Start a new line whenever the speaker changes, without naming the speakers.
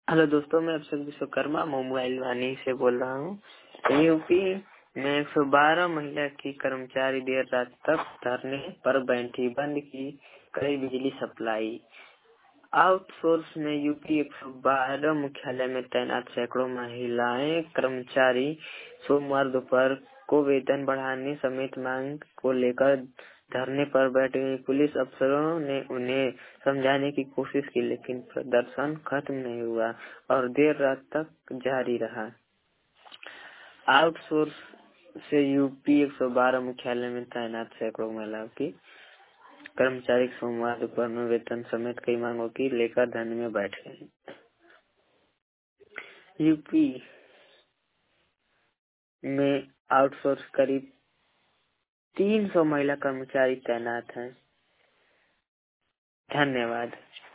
Hello दोस्तों, मैं अभिषेक Vishwakarma mobile वानी से बोल रहा हूँ। यूपी में 112 महिला की कर्मचारी देर रात तक धरने पर बैठी, बंद की कड़ी बिजली सप्लाई। आउटसोर्स में यूपी 112 मुख्यालय में तैनात सैकड़ों महिलाएं कर्मचारी सोमवार दोपहर को वेतन बढ़ाने समेत मांग को लेकर धरने पर बैठे। पुलिस अफसरों ने उन्हें समझाने की कोशिश की, लेकिन प्रदर्शन खत्म नहीं हुआ और देर रात तक जारी रहा। आउटसोर्स से यूपी 112 मुख्यालय में तैनात सैकड़ों महिलाओं की कर्मचारी सोमवार दोपहर में वेतन समेत कई मांगों की लेकर धरने में बैठ गए। यूपी में आउटसोर्स करीब 300 महिला कर्मचारी तैनात हैं। धन्यवाद।